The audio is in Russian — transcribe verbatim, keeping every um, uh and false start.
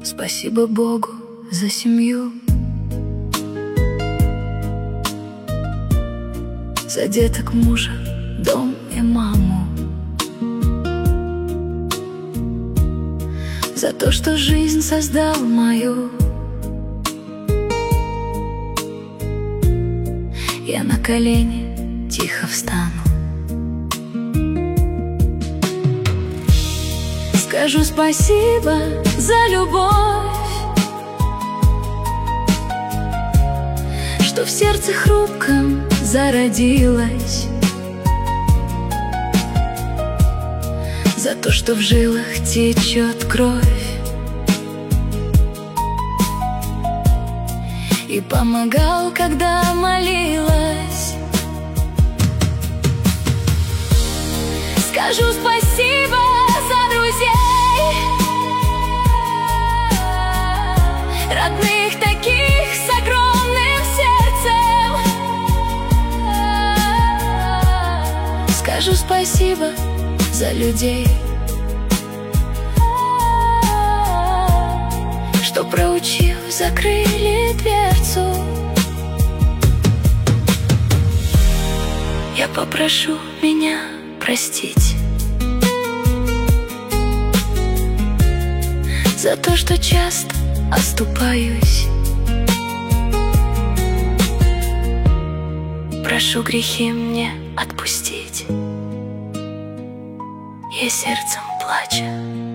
Спасибо Богу за семью, за деток, мужа, дом и маму, за то, что жизнь создал мою. Я на колени тихо встану, скажу спасибо за любовь, что в сердце хрупком зародилась, за то, что в жилах течет кровь, и помогал, когда молилась. Скажу спасибо за друзей, родных таких с огромным сердцем. Скажу спасибо за людей, что, проучив, закрыли дверцу. Я попрошу меня простить за то, что часто оступаюсь. Прошу грехи мне отпустить. Я сердцем плача